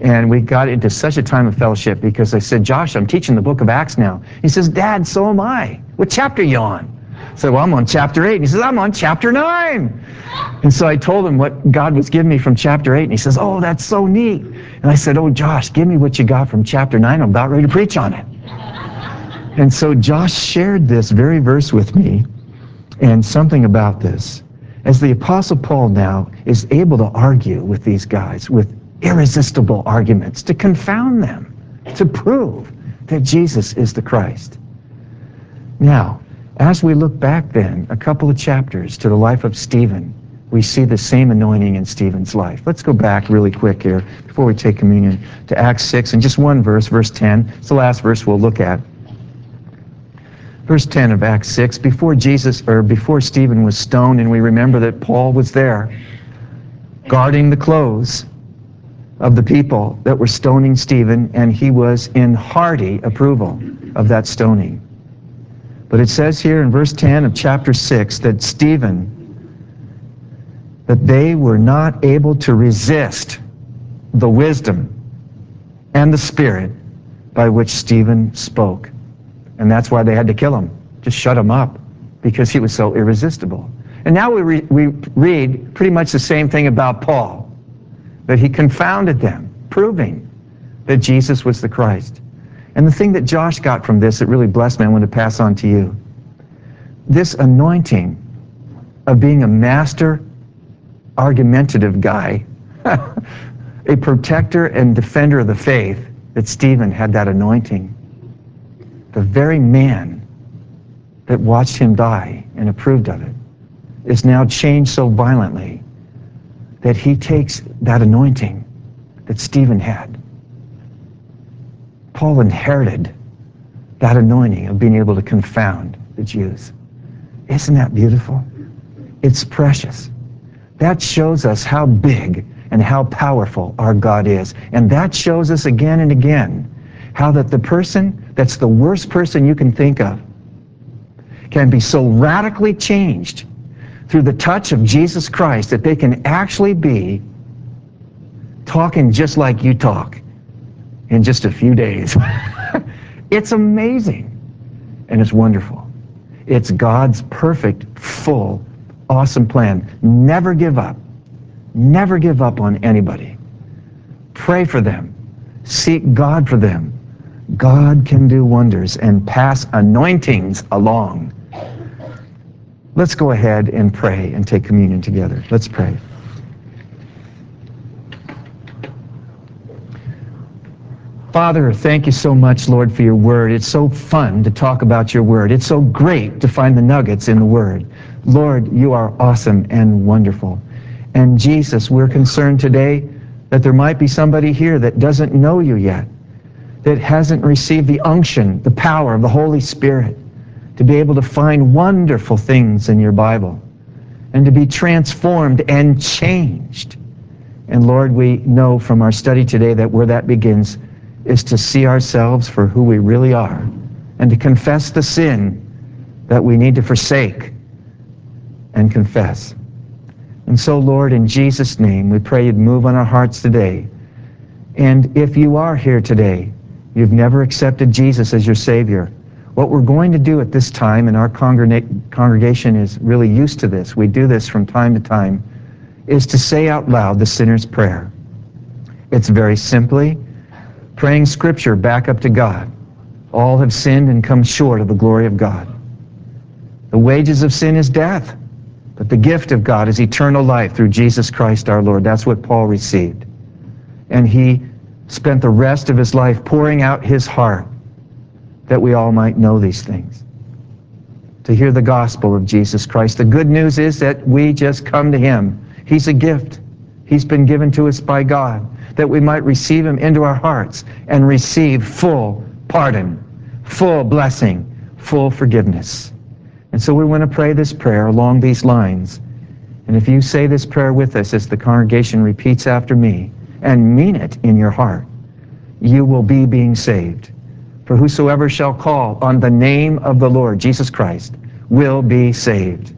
Speaker 1: And we got into such a time of fellowship because I said, Josh, I'm teaching the book of Acts now. He says, Dad, so am I. What chapter are you on? I said, well, I'm on chapter eight. And he says, I'm on chapter nine. And so I told him what God was giving me from chapter eight. And he says, oh, that's so neat. And I said, oh, Josh, give me what you got from chapter nine. I'm about ready to preach on it. And so Josh shared this very verse with me and something about this. As the Apostle Paul now is able to argue with these guys with irresistible arguments, to confound them, to prove that Jesus is the Christ. Now, as we look back then, a couple of chapters to the life of Stephen, we see the same anointing in Stephen's life. Let's go back really quick here before we take communion to Acts six, and just one verse, verse ten. It's the last verse we'll look at. Verse ten of Acts six, before Jesus, or before Stephen was stoned, and we remember that Paul was there guarding the clothes of the people that were stoning Stephen, and he was in hearty approval of that stoning. But it says here in verse ten of chapter six that Stephen, that they were not able to resist the wisdom and the spirit by which Stephen spoke. And that's why they had to kill him, just shut him up, because he was so irresistible. And now we, re- we read pretty much the same thing about Paul, that he confounded them, proving that Jesus was the Christ. And the thing that Josh got from this that really blessed me, I want to pass on to you. This anointing of being a master argumentative guy, a protector and defender of the faith, that Stephen had that anointing. The very man that watched him die and approved of it is now changed so violently that he takes that anointing that Stephen had. Paul inherited that anointing of being able to confound the Jews. Isn't that beautiful? It's precious. That shows us how big and how powerful our God is. And that shows us again and again how that the person that's the worst person you can think of can be so radically changed through the touch of Jesus Christ that they can actually be talking just like you talk in just a few days. It's amazing and it's wonderful. It's God's perfect, full, awesome plan. Never give up. Never give up on anybody. Pray for them. Seek God for them. God can do wonders and pass anointings along. Let's go ahead and pray and take communion together. Let's pray. Father, thank you so much, Lord, for your word. It's so fun to talk about your word. It's so great to find the nuggets in the word. Lord, you are awesome and wonderful. And Jesus, we're concerned today that there might be somebody here that doesn't know you yet, that hasn't received the unction, the power of the Holy Spirit to be able to find wonderful things in your Bible and to be transformed and changed. And Lord, we know from our study today that where that begins is to see ourselves for who we really are and to confess the sin that we need to forsake and confess. And so, Lord, in Jesus' name, we pray you'd move on our hearts today. And if you are here today, you've never accepted Jesus as your Savior, what we're going to do at this time, and our congrega- congregation is really used to this, we do this from time to time, is to say out loud the sinner's prayer. It's very simply praying Scripture back up to God. All have sinned and come short of the glory of God. The wages of sin is death, but the gift of God is eternal life through Jesus Christ our Lord. That's what Paul received. And he spent the rest of his life pouring out his heart that we all might know these things, to hear the gospel of Jesus Christ. The good news is that we just come to him. He's a gift. He's been given to us by God, that we might receive him into our hearts and receive full pardon, full blessing, full forgiveness. And so we want to pray this prayer along these lines. And if you say this prayer with us as the congregation repeats after me and mean it in your heart, you will be being saved. For whosoever shall call on the name of the Lord Jesus Christ will be saved.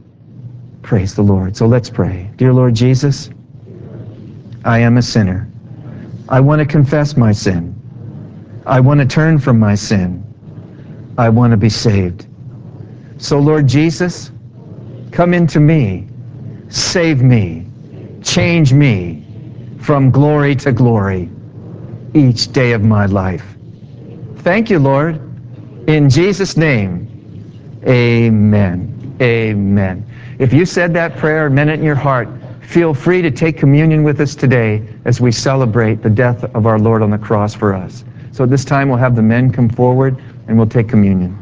Speaker 1: Praise the Lord. So let's pray. Dear Lord Jesus, I am a sinner. I want to confess my sin. I want to turn from my sin. I want to be saved. So, Lord Jesus, come into me. Save me. Change me from glory to glory each day of my life. Thank you, Lord. In Jesus' name, amen. Amen. If you said that prayer and meant it in your heart, feel free to take communion with us today as we celebrate the death of our Lord on the cross for us. So at this time, we'll have the men come forward and we'll take communion.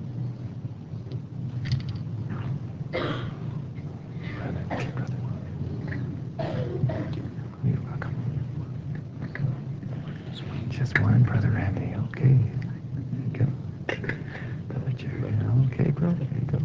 Speaker 1: Just one, Brother Randy. Okay. There you go. Brother Jerry. Okay, brother. There you go.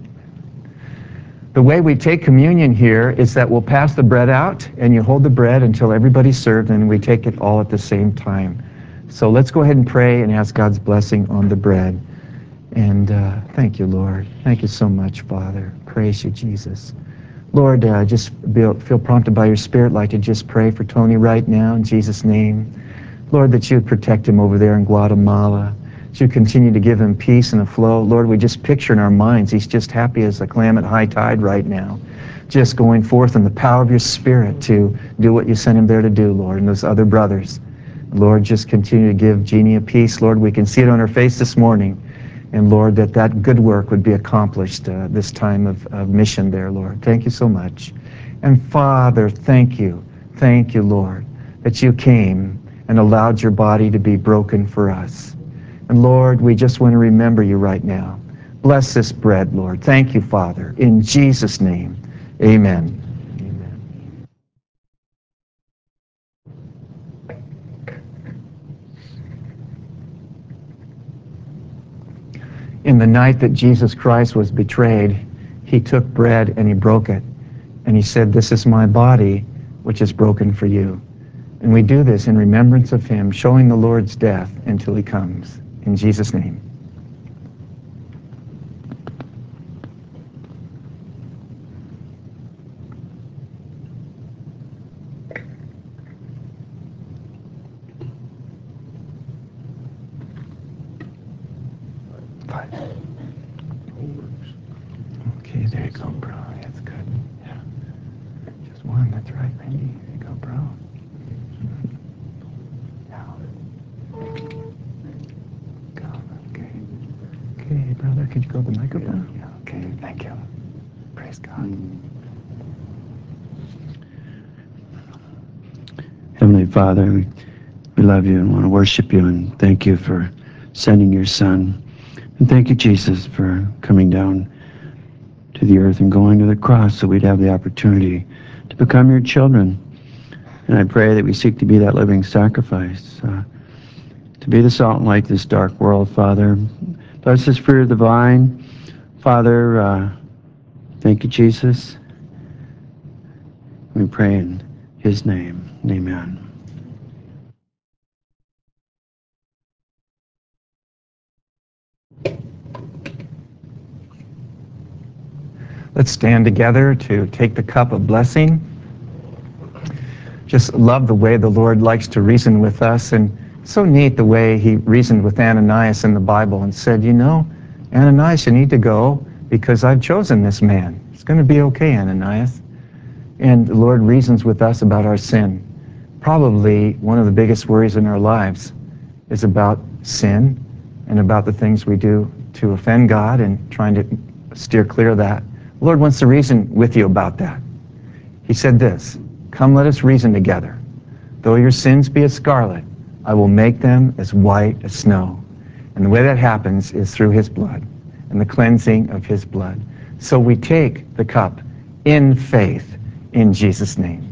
Speaker 1: The way we take communion here is that we'll pass the bread out, and you hold the bread until everybody's served, and we take it all at the same time. So let's go ahead and pray and ask God's blessing on the bread. And uh, thank you, Lord. Thank you so much, Father. Praise you, Jesus. Lord, uh, just feel, feel prompted by your Spirit, like to just pray for Tony right now in Jesus' name. Lord, that you would protect him over there in Guatemala. That you continue to give him peace and a flow. Lord, we just picture in our minds, he's just happy as a clam at high tide right now. Just going forth in the power of your Spirit to do what you sent him there to do, Lord, and those other brothers. Lord, just continue to give Jeannie a peace. Lord, we can see it on her face this morning. And Lord, that that good work would be accomplished uh, this time of, of mission there, Lord. Thank you so much. And Father, thank you. Thank you, Lord, that you came and allowed your body to be broken for us. And Lord, we just want to remember you right now. Bless this bread, Lord. Thank you, Father. In Jesus' name, amen. Amen. In the night that Jesus Christ was betrayed, he took bread and he broke it. And he said, "This is my body, which is broken for you." And we do this in remembrance of him, showing the Lord's death until he comes. In Jesus' name. Five. Okay, there you go, bro. That's good. Yeah. Just one. That's right, Randy. There you go, bro. Okay. Okay, brother, could you go to the microphone? Yeah. Okay, thank you. Praise God.
Speaker 2: Heavenly Father, we, we love you and want to worship you and thank you for sending your Son. And thank you, Jesus, for coming down to the earth and going to the cross so we'd have the opportunity to become your children. And I pray that we seek to be that living sacrifice, uh, to be the salt and light of this dark world, Father. Bless this fruit of the vine. Father, uh, thank you, Jesus. We pray in his name. Amen.
Speaker 1: Let's stand together to take the cup of blessing. Just love the way the Lord likes to reason with us, and so neat the way he reasoned with Ananias in the Bible and said, you know, Ananias, you need to go because I've chosen this man. It's going to be okay, Ananias. And the Lord reasons with us about our sin. Probably one of the biggest worries in our lives is about sin and about the things we do to offend God and trying to steer clear of that. The Lord wants to reason with you about that. He said this, "Come, let us reason together. Though your sins be as scarlet, I will make them as white as snow." And the way that happens is through his blood and the cleansing of his blood. So we take the cup in faith in Jesus' name.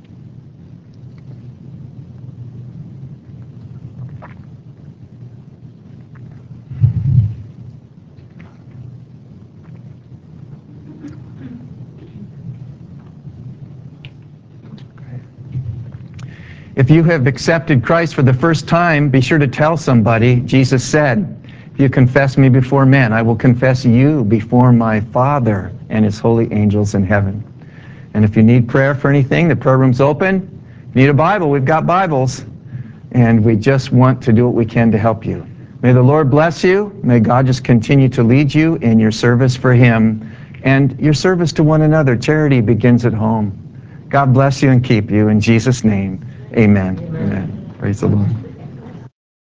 Speaker 1: If you have accepted Christ for the first time, be sure to tell somebody. Jesus said, "If you confess me before men, I will confess you before my Father and his holy angels in heaven." And if you need prayer for anything, the prayer room's open. If you need a Bible, we've got Bibles. and we just want to do what we can to help you. May the Lord bless you. May God just continue to lead you in your service for Him and your service to one another. Charity begins at home. God bless you and keep you. In Jesus' name, amen. Amen. Amen. Praise the Lord.